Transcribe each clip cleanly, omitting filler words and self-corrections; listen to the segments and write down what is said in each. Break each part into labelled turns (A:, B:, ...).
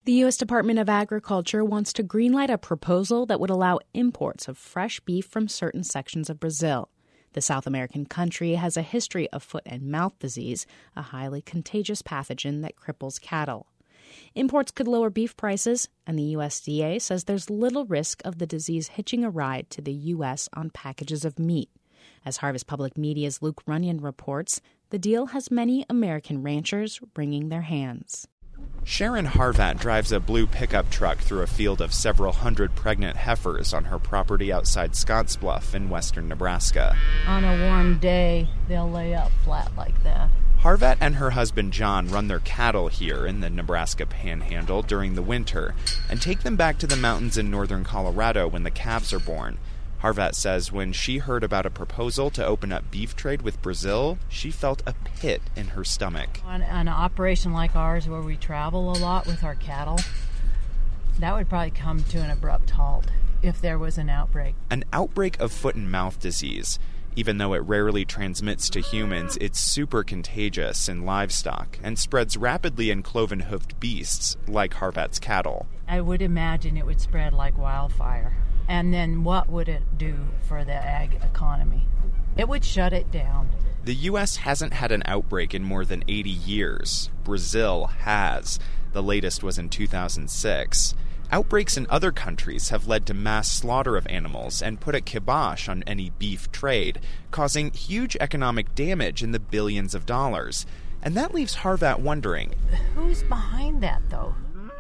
A: The U.S. Department of Agriculture wants to greenlight a proposal that would allow imports of fresh beef from certain sections of Brazil. The South American country has a history of foot and mouth disease, a highly contagious pathogen that cripples cattle. Imports could lower beef prices, and the USDA says there's little risk of the disease hitching a ride to the U.S. on packages of meat. As Harvest Public Media's Luke Runyon reports, the deal has many American ranchers wringing their hands.
B: Sharon Harvat drives a blue pickup truck through a field of several hundred pregnant heifers on her property outside Scottsbluff in western Nebraska.
C: On a warm day, they'll lay up flat like that.
B: Harvat and her husband John run their cattle here in the Nebraska Panhandle during the winter and take them back to the mountains in northern Colorado when the calves are born. Harvat says when she heard about a proposal to open up beef trade with Brazil, she felt a pit in her stomach.
C: On an operation like ours where we travel a lot with our cattle, that would probably come to an abrupt halt if there was an outbreak.
B: An outbreak of foot and mouth disease. Even though it rarely transmits to humans, it's super contagious in livestock and spreads rapidly in cloven-hoofed beasts like Harvat's cattle.
C: I would imagine it would spread like wildfire. And then what would it do for the ag economy? It would shut it down.
B: The U.S. hasn't had an outbreak in more than 80 years. Brazil has. The latest was in 2006. Outbreaks in other countries have led to mass slaughter of animals and put a kibosh on any beef trade, causing huge economic damage in the billions of dollars. And that leaves Harvat wondering,
C: who's behind that, though?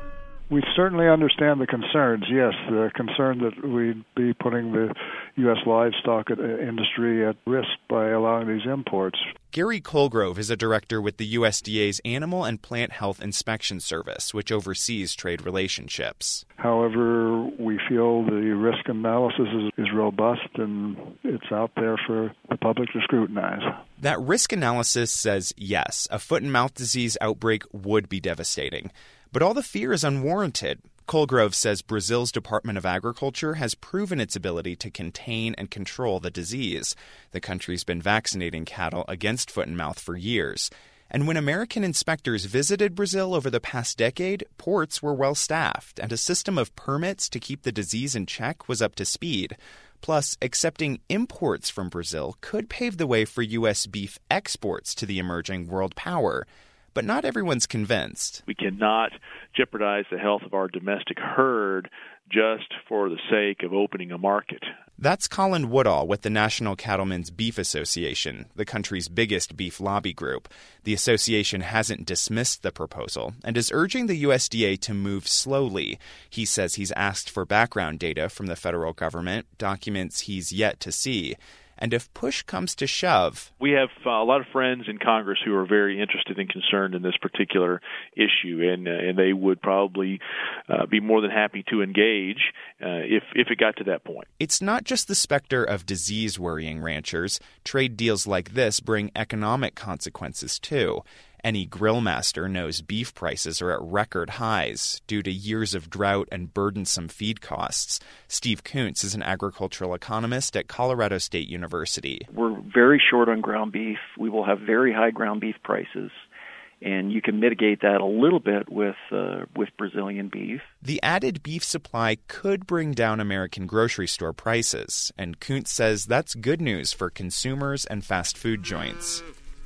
D: We certainly understand the concerns, yes, the concern that we'd be putting the U.S. livestock industry at risk by allowing these imports.
B: Gary Colgrove is a director with the USDA's Animal and Plant Health Inspection Service, which oversees trade relationships.
D: However, we feel the risk analysis is robust and it's out there for the public to scrutinize.
B: That risk analysis says yes, a foot and mouth disease outbreak would be devastating. But all the fear is unwarranted. Colgrove says Brazil's Department of Agriculture has proven its ability to contain and control the disease. The country's been vaccinating cattle against foot and mouth for years. And when American inspectors visited Brazil over the past decade, ports were well-staffed, and a system of permits to keep the disease in check was up to speed. Plus, accepting imports from Brazil could pave the way for U.S. beef exports to the emerging world power. But not everyone's convinced.
E: We cannot jeopardize the health of our domestic herd just for the sake of opening a market.
B: That's Colin Woodall with the National Cattlemen's Beef Association, the country's biggest beef lobby group. The association hasn't dismissed the proposal and is urging the USDA to move slowly. He says he's asked for background data from the federal government, documents he's yet to see. And if push comes to shove...
E: We have a lot of friends in Congress who are very interested and concerned in this particular issue, and they would probably be more than happy to engage if it got to that point.
B: It's not just the specter of disease worrying ranchers. Trade deals like this bring economic consequences, too. Any grill master knows beef prices are at record highs due to years of drought and burdensome feed costs. Steve Kuntz is an agricultural economist at Colorado State University.
F: We're very short on ground beef. We will have very high ground beef prices, and you can mitigate that a little bit with Brazilian beef.
B: The added beef supply could bring down American grocery store prices, and Kuntz says that's good news for consumers and fast food joints.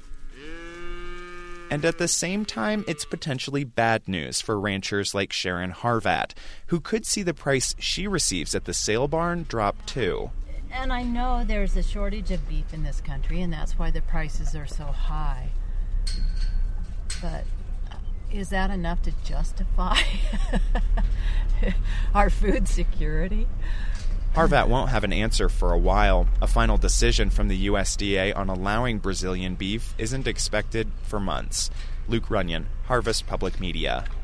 B: And at the same time, it's potentially bad news for ranchers like Sharon Harvat, who could see the price she receives at the sale barn drop too.
C: And I know there's a shortage of beef in this country, and that's why the prices are so high. But is that enough to justify our food security?
B: Harvat won't have an answer for a while. A final decision from the USDA on allowing Brazilian beef isn't expected for months. Luke Runyon, Harvest Public Media.